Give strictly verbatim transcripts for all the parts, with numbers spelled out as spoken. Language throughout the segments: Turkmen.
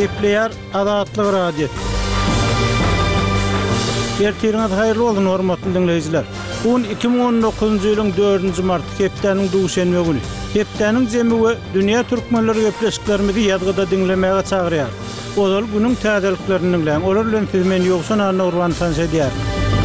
Gepleýär Azatlyk radio. Ertirňiz haýyrly bolsun hormatly dinleýijiler. Bu iki bin on dokuzunçy ýylyň dördünçi mart hepdeniň duşanby güni. Hepdeniň jemgyýi dünýä türkmenleri gepleşiklerimizi ýazgyda dinlemäge çagyrýar. Olal günüň täzeliklerini dinleýän. Olar bilen siz men ýoksa anna urban tanşadýar.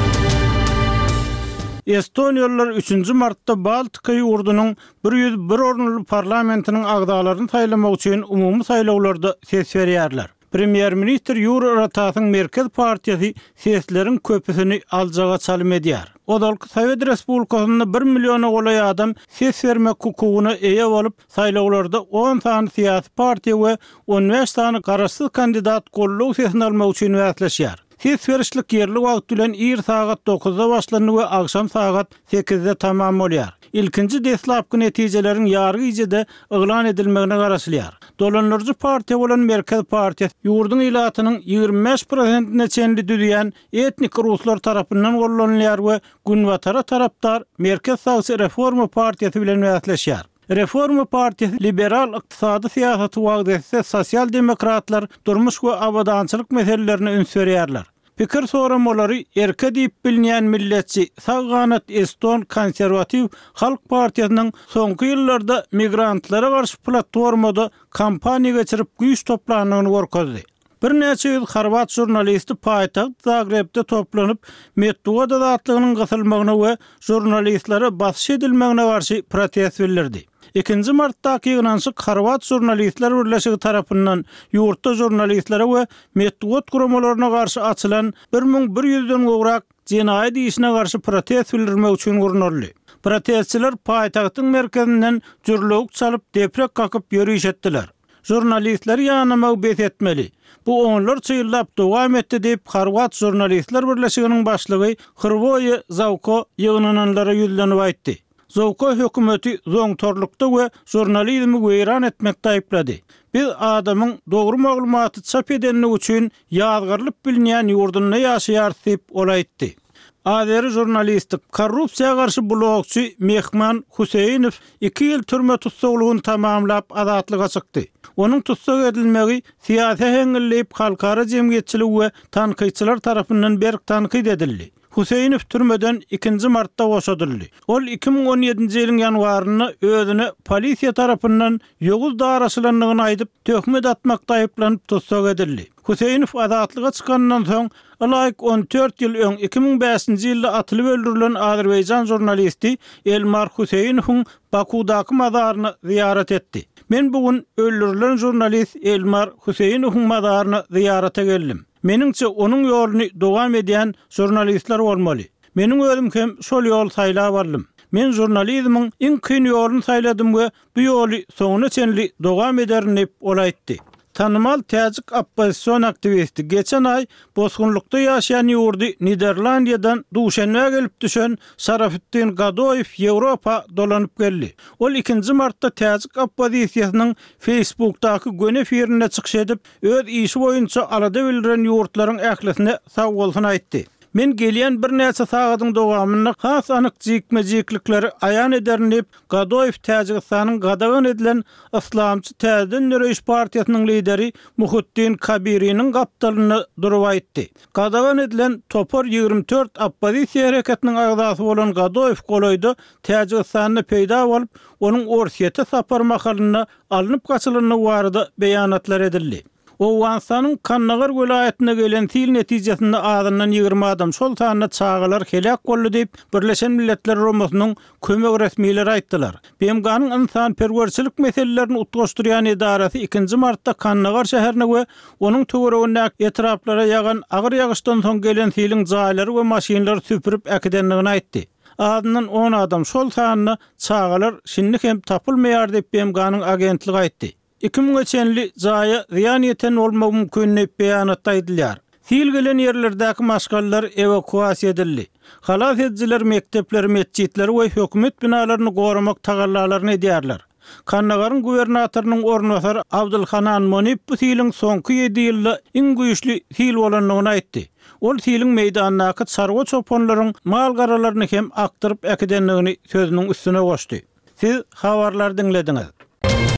Estoniýalılar üçünçi martda Baltika ýurdunyň bir ýüz bir orunly parlamentiniň agdalaryny saýlamak üçin umumy saýlawlarda ses berýärler. Premier minister Ýuri Ratasyň Merkez partiýasy sesleriň köpüsini aljaga çalym edýär. Odalky Sowet Respublikasyna bir milliona golay adam ses bermek hukugyna eýe bolup, saýlawlarda on sany syýasy partiýa we on beş sany garaşsyz kandidat gollaw sesini almak üçin wäsleşýär. Ses berişlik yerli wagt bilen ir sagat dokuzda başlanýar we akşam sagat sekizde tamam bolýar. İlkinci deslapky netijelerin ýargy ýerde eglan edilmegine garaşylýar. Dolanlarjy partiýa bolan Merkez partiýasy ýurdun ilatynyň ýygrimi beş prosentine çenli düzýän etnik ruslar tarapyndan gollanýar we Günwatara tarapdar Merkez Sowsiýa Reforma partiýasy bilen wäsleşýär. Reforma partiýasy liberal ykdysady syýasaty wagtynda sosial demokratlar durmuş we abadançylyk meselelerini ünsürýärler. Pikir soramolary erke diýip bilinýän milletçi Sağganat Eston Konserwatiw Halk partiýasynyň soňky ýyllarda migrantlara garşy platformada kampaniýa geçirip güýç toplanyny gorkazdy. Bir neçe ýyl Horwat jurnalisti paýtagt Zagrebde toplanyp Medvedew atlygynyň gysylmagyna we jurnalistlere basyş edilmegine garşy protest bildirdi. ikinci martdaky ýygnanşyk Horwat jurnalistler birleşigi tarapyndan ýurtda jurnalistlere we Medvedew guramalaryna garşy açylan bir min bir ýüzden gowrak jenaýat işine garşy protest bildirmek üçin gurnarly. Protestçiler paýtagtyň merkezinden jürlük çalyp deprek kakyp ýürüýüşetdiler. Jurnalistler ýanymak bet etmeli. Bu onlarça ýyllap dowam etdi diýip Horwat jurnalistler birleşiginiň başlygy Hrvoje Zawko ýygnananlara ýüzlenip aýtdy. Zawko hökümeti zoňtorlukda we jurnalizmi weýran etmekde aýplady. Biz adamyň dogry maglumaty çap edenligi üçin ýazgyrlyp bilinýän ýurdunda ýaşaýar diýip ol aýtdy. Azeri jurnalistik korrupsiýa garşy blogçy Mehman Huseýnow iki ýyl türme tutsaglygyny tamamlap azatlyga çykdy. Onuň tutsag edilmegi syýasy heňilleyip halkara jemgyýetçilik we tanqyçylar tarapyndan berk tanqyd edildi. Huseýnow türmeden ikinci martda goşadyldy. Ol iki bin on ýedinçi ýylyň ýanwaryna özüne polisiýa tarapyndan ýoguz daraşylandygyny aýdyp töhmet atmakda aýyplanyp tutsag edildi. Huseýnow azatlyga çykandan soň Alayk on dört ýyl öň iki bin beşinçi ýylda atylyp öldürilen Azerbaýjan jurnalisti Elmar Huseýnowyň Bakudaky mazaryny ziyaret etdi. Men bugün öldürilen jurnalist Elmar Huseýnowyň mazaryny ziyarete geldim. Meningçe onuň ýoluny dowam edýän jurnalistler bolmaly. Meniň özüm hem şol ýol saýlap aldım. Men jurnalizmiň iň kyn ýoluny saýladym we bu ýoly soňuna çenli dowam ederim diýip ol aýtdy. Tanımal täzik oppozisiýon aktivisti geçen ay bozgunlukda ýaşaýan ýurdy Niderlandiýadan duşanma gelip düşen Sarafettin Gadoýew Ýewropa dolanyp geldi. Ol ikinci martda täzik oppozisiýasynyň Facebookdaky göne efirine çykyş edip öz işi boýunça alada bildiren ýurtlaryň ählisine sag bolsun aýtdy. Men gelýän bir näçe sagatyň dowamyny has anyk jikmejiklikleri aýan ederim diýip Gadoýew Täjikistanyň gadagan edilen Islamçy Täzeden Nöreýiş partiýasynyň lideri Muhuddin Kabiriň gapdalyny durup aýtdy. Gadagan edilen Topor ýygrimi dört oppozisiýa hereketiniň agdasy bolan Gadoýew goloýda Täjikistanyň peýda bolup, onuň Orsiýete sapar makalyna alınıp gaçylyny barada beýanatlar edildi. Owgansanyň Kannagar welaýatyna gelen til netijesinde adyndan ýygrimi adam şol tanyna çağalar helak boldy diýip Birleşen Milletler Romasynyň kömek resmiýetleri aýtdylar. B M G'nyň insan perwerçilik meselelerini utgaşdyrýan edarasy ikinci martda Kannagar şäherine we onuň töweregine etraplara ýagan agyr ýagyşdan soň gelen tilin jaýlary we maşinler süpürip äkidenligini aýtdy. Adyndan on adam şol tanyna çağalar şinlik hem tapylmaýar diýip B M G'nyň agentligi aýtdy. iki bin geçenli jaýa ziýan ýeten bolmagy mümkinli beýanatda aýdylýar. Sil gelen ýerlerdäki maşgallar evakuasiýa edildi. Halas edjiler mektepler, mesjitler we hökümet binalaryny goramak tagallalaryny edýärler. Kannagaryň gubernatorynyň ornwasary Abdulhanan Monip bu silin soňky ýedi ýylda iň güýçli sil bolanlygyny aýtdy. Ol silin meýdanynaky çarwa çopanlaryň mal garalaryny hem aktyryp äkidenligini sözüniň üstüne goşdy. Siz habarlar dinlediňiz.